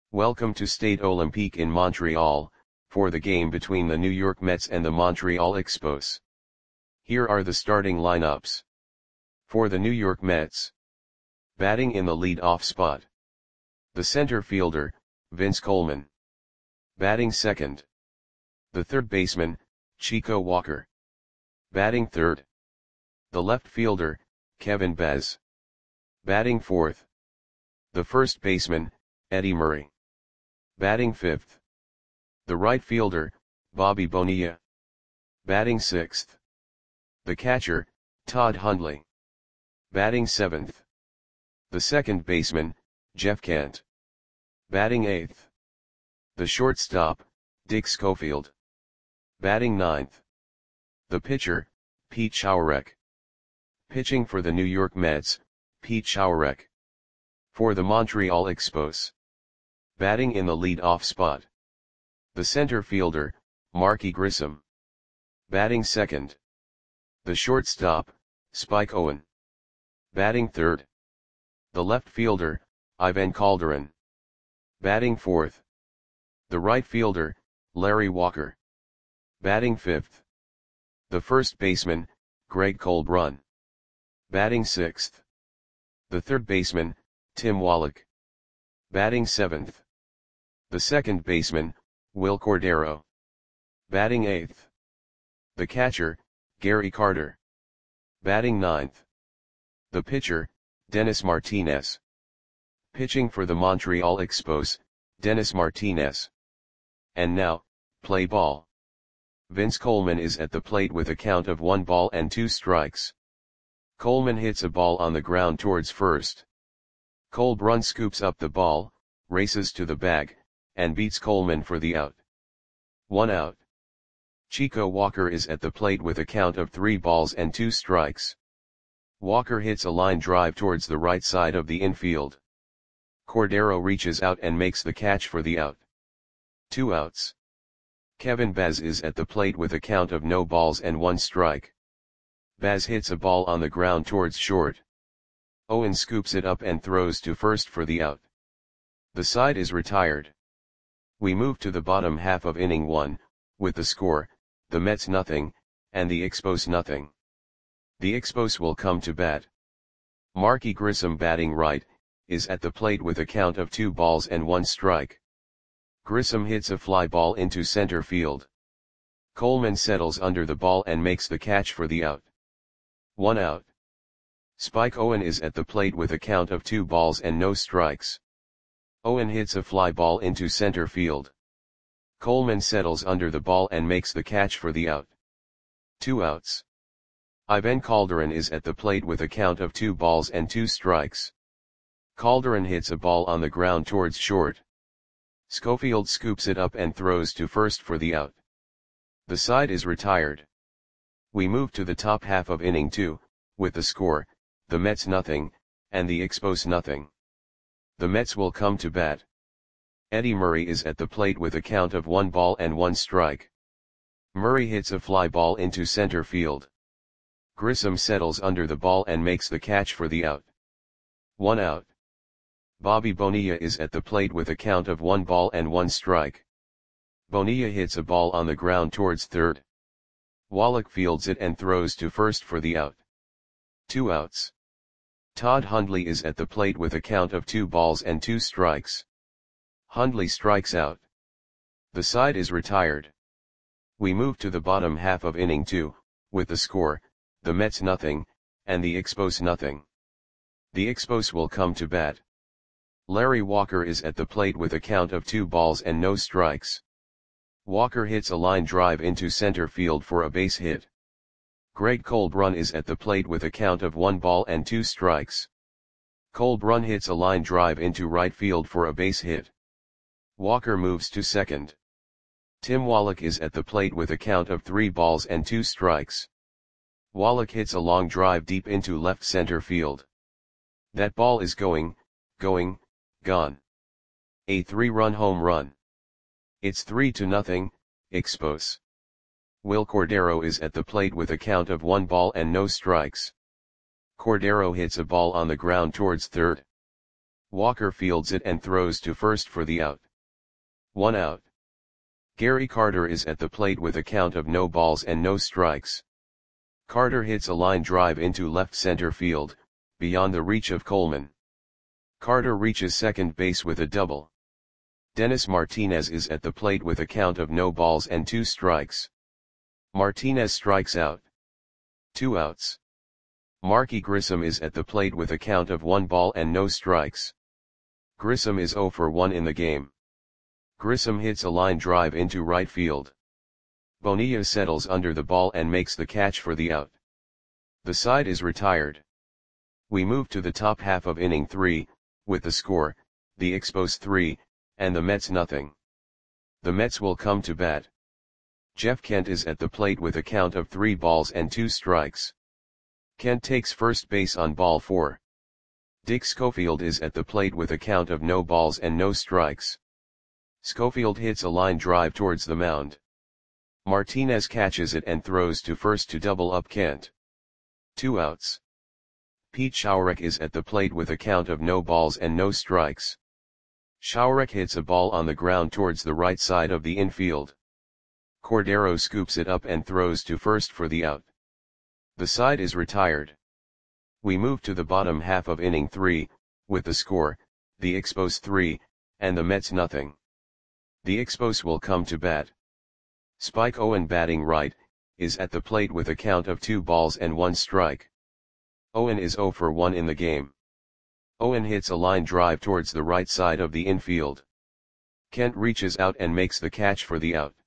Welcome to Stade Olympique in Montreal, for the game between the New York Mets and the Montreal Expos. Here are the starting lineups. For the New York Mets. Batting in the lead-off spot. The center fielder, Vince Coleman. Batting second. The third baseman, Chico Walker. Batting third. The left fielder, Kevin Baz. Batting fourth. The first baseman, Eddie Murray. Batting fifth. The right fielder, Bobby Bonilla. Batting sixth. The catcher, Todd Hundley. Batting seventh. The second baseman, Jeff Kent. Batting eighth. The shortstop, Dick Schofield. Batting ninth. The pitcher, Pete Schourek. Pitching for the New York Mets, Pete Schourek. For the Montreal Expos. Batting in the lead-off spot. The center fielder, Marky Grissom. Batting second. The shortstop, Spike Owen. Batting third. The left fielder, Ivan Calderon. Batting fourth. The right fielder, Larry Walker. Batting fifth. The first baseman, Greg Colbrun. Batting sixth. The third baseman, Tim Wallach. Batting seventh. The second baseman, Wil Cordero. Batting eighth. The catcher, Gary Carter. Batting ninth. The pitcher, Dennis Martinez. Pitching for the Montreal Expos, Dennis Martinez. And now, play ball. Vince Coleman is at the plate with a count of 1 ball and 2 strikes. Coleman hits a ball on the ground towards first. Colbrun scoops up the ball, races to the bag, and beats Coleman for the out. 1 out. Chico Walker is at the plate with a count of 3 balls and 2 strikes. Walker hits a line drive towards the right side of the infield. Cordero reaches out and makes the catch for the out. 2 outs. Kevin Baz is at the plate with a count of no balls and 1 strike. Baz hits a ball on the ground towards short. Owen scoops it up and throws to first for the out. The side is retired. We move to the bottom half of inning 1, with the score, the Mets nothing, and the Expos nothing. The Expos will come to bat. Marky Grissom batting right, is at the plate with a count of 2 balls and 1 strike. Grissom hits a fly ball into center field. Coleman settles under the ball and makes the catch for the out. 1 out. Spike Owen is at the plate with a count of 2 balls and no strikes. Owen hits a fly ball into center field. Coleman settles under the ball and makes the catch for the out. 2 outs. Ivan Calderon is at the plate with a count of 2 balls and 2 strikes. Calderon hits a ball on the ground towards short. Schofield scoops it up and throws to first for the out. The side is retired. We move to the top half of inning 2, with the score, the Mets nothing, and the Expos nothing. The Mets will come to bat. Eddie Murray is at the plate with a count of 1 ball and 1 strike. Murray hits a fly ball into center field. Grissom settles under the ball and makes the catch for the out. 1 out. Bobby Bonilla is at the plate with a count of 1 ball and 1 strike. Bonilla hits a ball on the ground towards third. Wallach fields it and throws to first for the out. 2 outs. Todd Hundley is at the plate with a count of 2 balls and 2 strikes. Hundley strikes out. The side is retired. We move to the bottom half of inning 2, with the score, the Mets nothing, and the Expos nothing. The Expos will come to bat. Larry Walker is at the plate with a count of 2 balls and no strikes. Walker hits a line drive into center field for a base hit. Greg Colbrun is at the plate with a count of 1 ball and 2 strikes. Colbrun hits a line drive into right field for a base hit. Walker moves to second. Tim Wallach is at the plate with a count of 3 balls and 2 strikes. Wallach hits a long drive deep into left center field. That ball is gone. A 3-run home run. It's 3-0, Expos. Wil Cordero is at the plate with a count of 1 ball and no strikes. Cordero hits a ball on the ground towards third. Walker fields it and throws to first for the out. 1 out. Gary Carter is at the plate with a count of no balls and no strikes. Carter hits a line drive into left center field, beyond the reach of Coleman. Carter reaches second base with a double. Dennis Martinez is at the plate with a count of no balls and 2 strikes. Martinez strikes out. 2 outs. Marky Grissom is at the plate with a count of 1 ball and no strikes. Grissom is 0 for 1 in the game. Grissom hits a line drive into right field. Bonilla settles under the ball and makes the catch for the out. The side is retired. We move to the top half of inning 3, with the score, the Expos 3, and the Mets nothing. The Mets will come to bat. Jeff Kent is at the plate with a count of 3 balls and 2 strikes. Kent takes first base on ball 4. Dick Schofield is at the plate with a count of no balls and no strikes. Schofield hits a line drive towards the mound. Martinez catches it and throws to first to double up Kent. 2 outs. Pete Schourek is at the plate with a count of no balls and no strikes. Schourek hits a ball on the ground towards the right side of the infield. Cordero scoops it up and throws to first for the out. The side is retired. We move to the bottom half of inning 3, with the score, the Expos 3, and the Mets nothing. The Expos will come to bat. Spike Owen, batting right, is at the plate with a count of 2 balls and 1 strike. Owen is 0 for 1 in the game. Owen hits a line drive towards the right side of the infield. Kent reaches out and makes the catch for the out.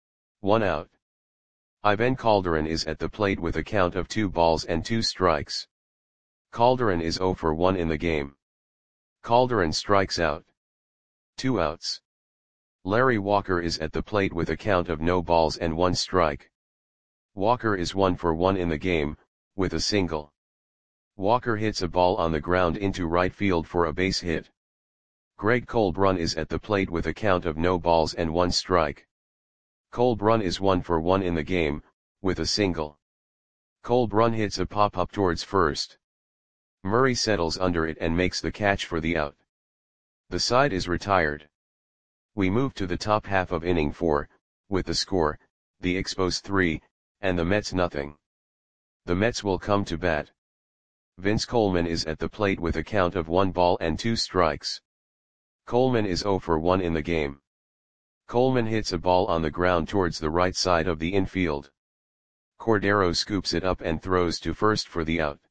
1 out. Ivan Calderon is at the plate with a count of 2 balls and 2 strikes. Calderon is 0 for 1 in the game. Calderon strikes out. 2 outs. Larry Walker is at the plate with a count of no balls and 1 strike. Walker is 1 for 1 in the game, with a single. Walker hits a ball on the ground into right field for a base hit. Greg Colbrun is at the plate with a count of no balls and 1 strike. Colbrun is 1 for 1 in the game, with a single. Colbrun hits a pop-up towards first. Murray settles under it and makes the catch for the out. The side is retired. We move to the top half of inning 4, with the score, the Expos 3, and the Mets nothing. The Mets will come to bat. Vince Coleman is at the plate with a count of 1 ball and 2 strikes. Coleman is 0 for 1 in the game. Coleman hits a ball on the ground towards the right side of the infield. Cordero scoops it up and throws to first for the out.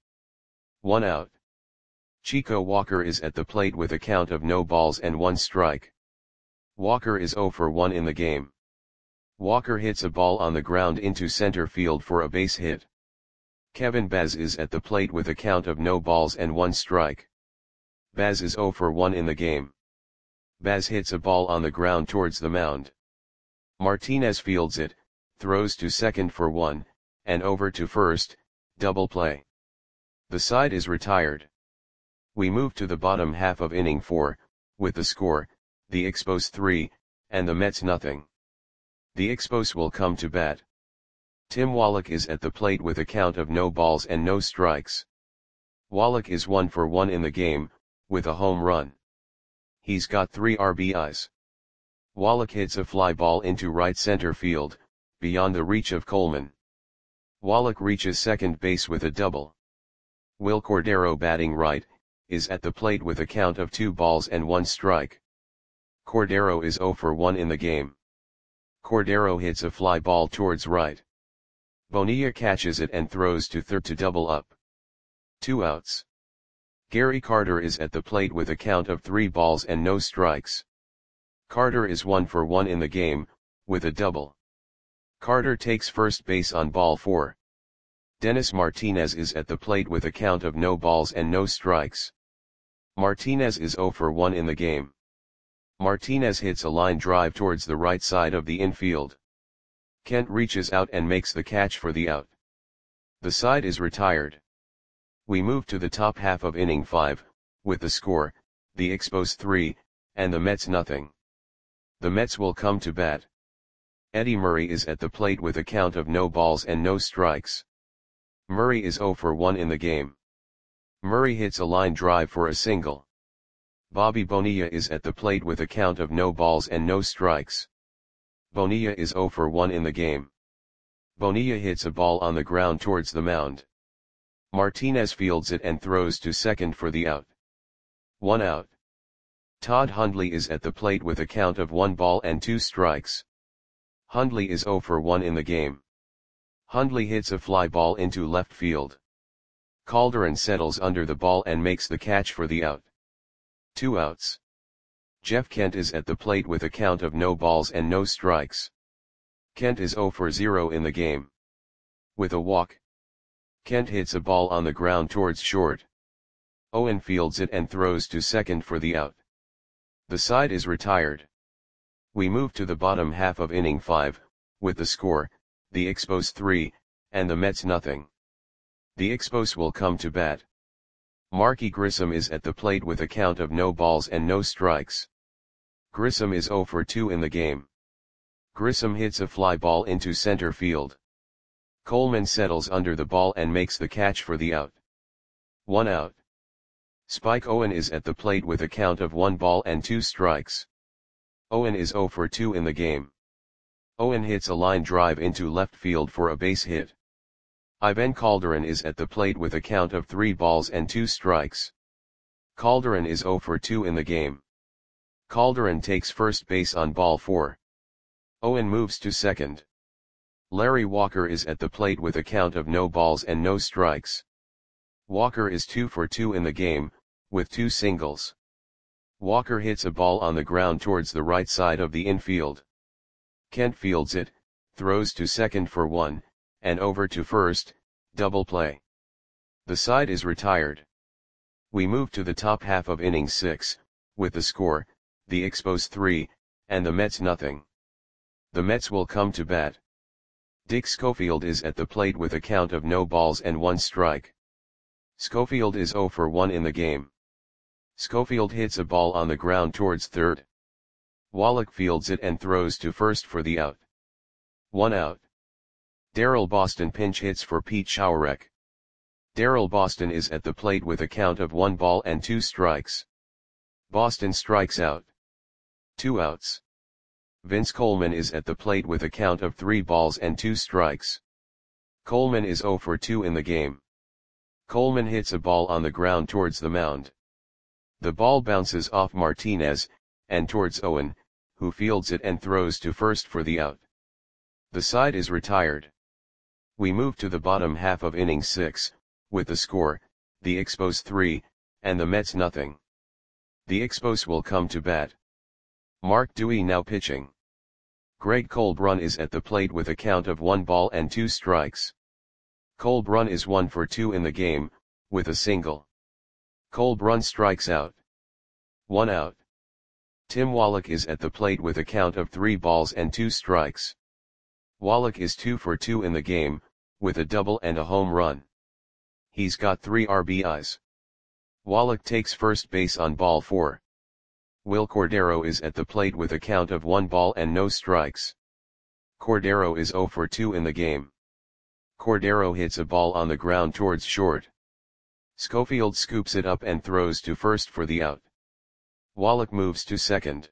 1 out. Chico Walker is at the plate with a count of no balls and 1 strike. Walker is 0 for 1 in the game. Walker hits a ball on the ground into center field for a base hit. Kevin Baz is at the plate with a count of no balls and 1 strike. Baz is 0 for 1 in the game. Baz hits a ball on the ground towards the mound. Martinez fields it, throws to second for 1, and over to first, double play. The side is retired. We move to the bottom half of inning 4, with the score, the Expos 3, and the Mets nothing. The Expos will come to bat. Tim Wallach is at the plate with a count of no balls and no strikes. Wallach is 1 for 1 in the game, with a home run. He's got 3 RBIs. Wallach hits a fly ball into right center field, beyond the reach of Coleman. Wallach reaches second base with a double. Will Cordero, batting right, is at the plate with a count of 2 balls and 1 strike. Cordero is 0 for 1 in the game. Cordero hits a fly ball towards right. Bonilla catches it and throws to third to double up. 2 outs. Gary Carter is at the plate with a count of 3 balls and no strikes. Carter is 1 for 1 in the game, with a double. Carter takes first base on ball 4. Dennis Martinez is at the plate with a count of no balls and no strikes. Martinez is 0 for 1 in the game. Martinez hits a line drive towards the right side of the infield. Kent reaches out and makes the catch for the out. The side is retired. We move to the top half of inning 5, with the score, the Expos 3, and the Mets nothing. The Mets will come to bat. Eddie Murray is at the plate with a count of no balls and no strikes. Murray is 0 for 1 in the game. Murray hits a line drive for a single. Bobby Bonilla is at the plate with a count of no balls and no strikes. Bonilla is 0 for 1 in the game. Bonilla hits a ball on the ground towards the mound. Martinez fields it and throws to second for the out. 1 out. Todd Hundley is at the plate with a count of 1 ball and 2 strikes. Hundley is 0 for 1 in the game. Hundley hits a fly ball into left field. Calderon settles under the ball and makes the catch for the out. 2 outs. Jeff Kent is at the plate with a count of no balls and no strikes. Kent is 0 for 0 in the game. With a walk, Kent hits a ball on the ground towards short. Owen fields it and throws to second for the out. The side is retired. We move to the bottom half of inning 5, with the score, the Expos 3, and the Mets nothing. The Expos will come to bat. Marky Grissom is at the plate with a count of no balls and no strikes. Grissom is 0 for 2 in the game. Grissom hits a fly ball into center field. Coleman settles under the ball and makes the catch for the out. 1 out. Spike Owen is at the plate with a count of 1 ball and 2 strikes. Owen is 0 for 2 in the game. Owen hits a line drive into left field for a base hit. Ivan Calderon is at the plate with a count of 3 balls and 2 strikes. Calderon is 0 for 2 in the game. Calderon takes first base on ball 4. Owen moves to second. Larry Walker is at the plate with a count of no balls and no strikes. Walker is 2 for 2 in the game, with 2 singles. Walker hits a ball on the ground towards the right side of the infield. Kent fields it, throws to second for 1, and over to first, double play. The side is retired. We move to the top half of inning 6, with the score, the Expos 3, and the Mets nothing. The Mets will come to bat. Dick Schofield is at the plate with a count of no balls and 1 strike. Schofield is 0 for 1 in the game. Schofield hits a ball on the ground towards third. Wallach fields it and throws to first for the out. 1 out. Darryl Boston pinch hits for Pete Schourek. Darryl Boston is at the plate with a count of 1 ball and 2 strikes. Boston strikes out. 2 outs. Vince Coleman is at the plate with a count of 3 balls and 2 strikes. Coleman is 0 for 2 in the game. Coleman hits a ball on the ground towards the mound. The ball bounces off Martinez, and towards Owen, who fields it and throws to first for the out. The side is retired. We move to the bottom half of inning 6, with the score, the Expos 3, and the Mets nothing. The Expos will come to bat. Mark Dewey now pitching. Greg Colbrun is at the plate with a count of 1 ball and 2 strikes. Colbrun is 1 for 2 in the game, with a single. Colbrun strikes out. 1 out. Tim Wallach is at the plate with a count of 3 balls and 2 strikes. Wallach is 2 for 2 in the game, with a double and a home run. He's got 3 RBIs. Wallach takes first base on ball 4. Will Cordero is at the plate with a count of 1 ball and no strikes. Cordero is 0 for 2 in the game. Cordero hits a ball on the ground towards short. Schofield scoops it up and throws to first for the out. Wallach moves to second.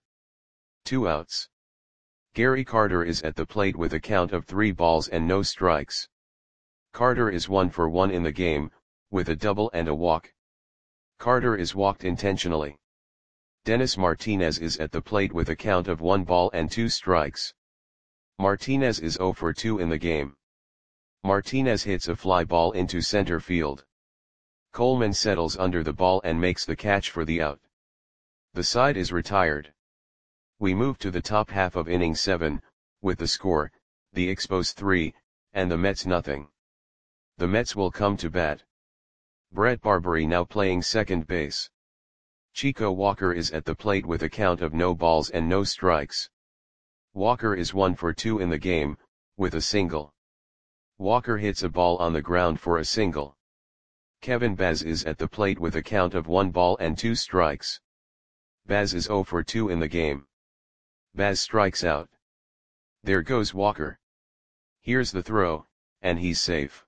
2 outs. Gary Carter is at the plate with a count of 3 balls and no strikes. Carter is 1 for 1 in the game, with a double and a walk. Carter is walked intentionally. Dennis Martinez is at the plate with a count of 1 ball and 2 strikes. Martinez is 0 for 2 in the game. Martinez hits a fly ball into center field. Coleman settles under the ball and makes the catch for the out. The side is retired. We move to the top half of inning 7, with the score, the Expos 3, and the Mets nothing. The Mets will come to bat. Brett Barbary now playing second base. Chico Walker is at the plate with a count of no balls and no strikes. Walker is 1 for 2 in the game, with a single. Walker hits a ball on the ground for a single. Kevin Baz is at the plate with a count of 1 ball and 2 strikes. Baz is 0 for 2 in the game. Baz strikes out. There goes Walker. Here's the throw, and he's safe.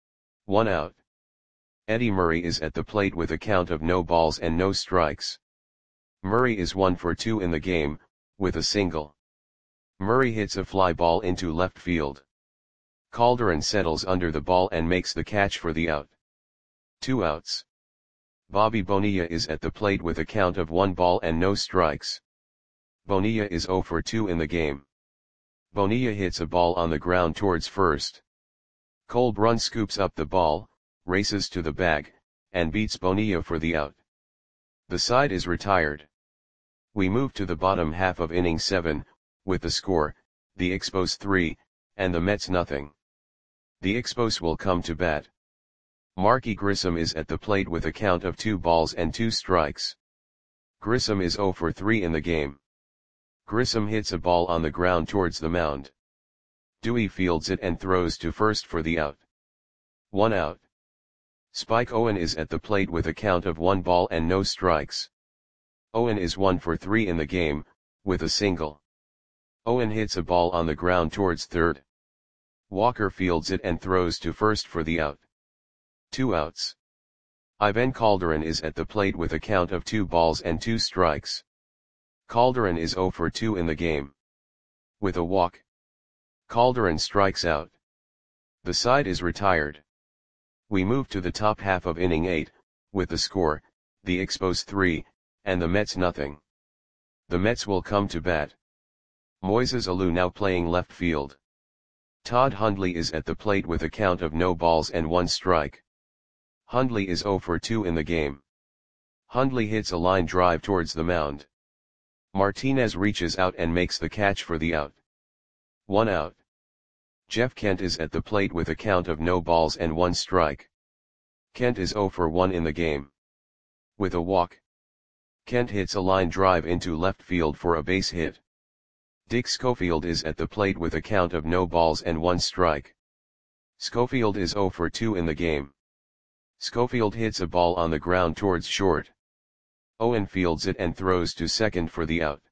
1 out. Eddie Murray is at the plate with a count of no balls and no strikes. Murray is 1 for 2 in the game, with a single. Murray hits a fly ball into left field. Calderon settles under the ball and makes the catch for the out. 2 outs. Bobby Bonilla is at the plate with a count of 1 ball and no strikes. Bonilla is 0 for 2 in the game. Bonilla hits a ball on the ground towards first. Cole Brun scoops up the ball, races to the bag, and beats Bonilla for the out. The side is retired. We move to the bottom half of inning 7, with the score, the Expos 3, and the Mets nothing. The Expos will come to bat. Marky Grissom is at the plate with a count of 2 balls and 2 strikes. Grissom is 0 for 3 in the game. Grissom hits a ball on the ground towards the mound. Dewey fields it and throws to first for the out. 1 out. Spike Owen is at the plate with a count of 1 ball and no strikes. Owen is 1 for 3 in the game, with a single. Owen hits a ball on the ground towards third. Walker fields it and throws to first for the out. 2 outs. Ivan Calderon is at the plate with a count of 2 balls and 2 strikes. Calderon is 0 for 2 in the game. With a walk, Calderon strikes out. The side is retired. We move to the top half of inning 8, with the score, the Expos 3, and the Mets nothing. The Mets will come to bat. Moises Alou now playing left field. Todd Hundley is at the plate with a count of no balls and 1 strike. Hundley is 0 for 2 in the game. Hundley hits a line drive towards the mound. Martinez reaches out and makes the catch for the out. 1 out. Jeff Kent is at the plate with a count of no balls and 1 strike. Kent is 0 for 1 in the game. With a walk, Kent hits a line drive into left field for a base hit. Dick Schofield is at the plate with a count of no balls and 1 strike. Schofield is 0 for 2 in the game. Schofield hits a ball on the ground towards short. Owen fields it and throws to second for the out.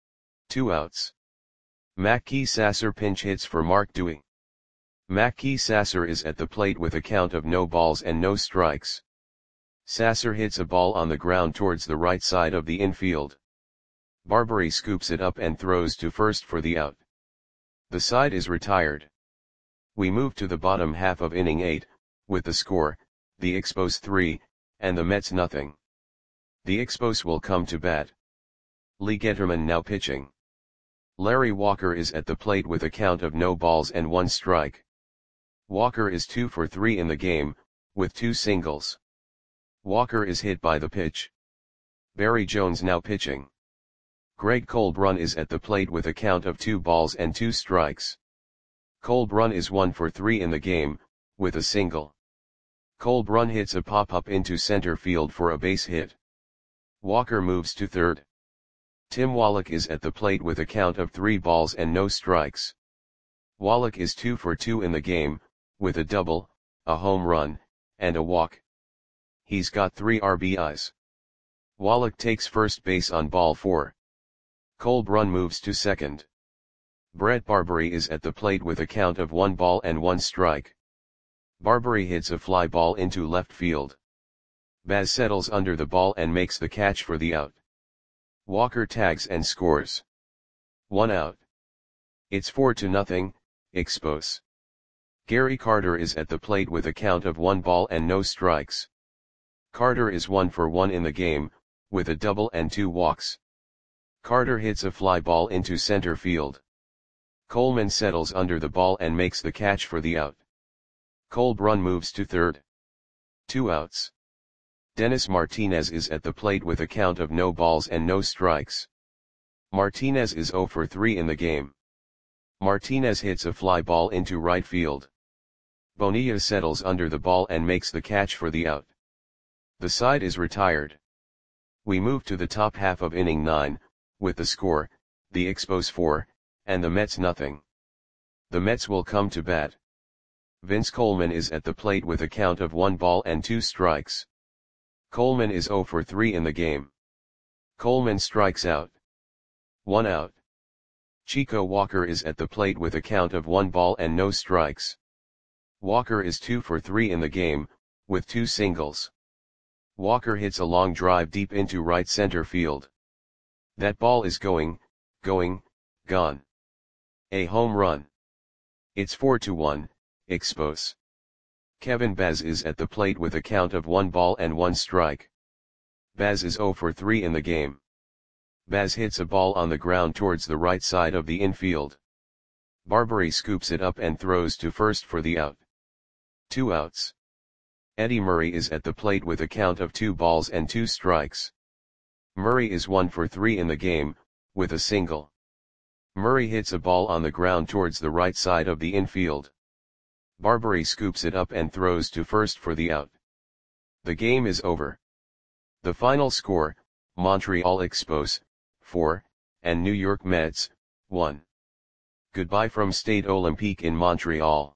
2 outs. Mackey Sasser pinch hits for Mark Dewey. Mackey Sasser is at the plate with a count of no balls and no strikes. Sasser hits a ball on the ground towards the right side of the infield. Barbary scoops it up and throws to first for the out. The side is retired. We move to the bottom half of inning 8, with the score, the Expos 3, and the Mets nothing. The Expos will come to bat. Lee Getterman now pitching. Larry Walker is at the plate with a count of no balls and 1 strike. Walker is 2 for 3 in the game, with 2 singles. Walker is hit by the pitch. Barry Jones now pitching. Greg Colbrun is at the plate with a count of 2 balls and 2 strikes. Colbrun is 1 for 3 in the game, with a single. Colbrun hits a pop-up into center field for a base hit. Walker moves to third. Tim Wallach is at the plate with a count of 3 balls and no strikes. Wallach is 2 for 2 in the game, with a double, a home run, and a walk. He's got 3 RBIs. Wallach takes first base on ball 4. Colbrun moves to second. Brett Barbary is at the plate with a count of 1 ball and 1 strike. Barbary hits a fly ball into left field. Baz settles under the ball and makes the catch for the out. Walker tags and scores. 1 out. It's 4-0, Expos. Gary Carter is at the plate with a count of 1 ball and no strikes. Carter is 1 for 1 in the game, with a double and 2 walks. Carter hits a fly ball into center field. Coleman settles under the ball and makes the catch for the out. Colbrun moves to third. 2 outs. Dennis Martinez is at the plate with a count of no balls and no strikes. Martinez is 0 for 3 in the game. Martinez hits a fly ball into right field. Bonilla settles under the ball and makes the catch for the out. The side is retired. We move to the top half of inning 9, with the score, the Expos 4, and the Mets nothing. The Mets will come to bat. Vince Coleman is at the plate with a count of 1 ball and 2 strikes. Coleman is 0 for 3 in the game. Coleman strikes out. 1 out. Chico Walker is at the plate with a count of 1 ball and no strikes. Walker is 2 for 3 in the game, with 2 singles. Walker hits a long drive deep into right center field. That ball is going, gone. A home run. It's 4-1, Expos. Kevin Baz is at the plate with a count of 1 ball and 1 strike. Baz is 0 for 3 in the game. Baz hits a ball on the ground towards the right side of the infield. Barbary scoops it up and throws to first for the out. 2 outs. Eddie Murray is at the plate with a count of 2 balls and 2 strikes. Murray is 1 for 3 in the game, with a single. Murray hits a ball on the ground towards the right side of the infield. Barbary scoops it up and throws to first for the out. The game is over. The final score, Montreal Expos, 4, and New York Mets, 1. Goodbye from Stade Olympique in Montreal.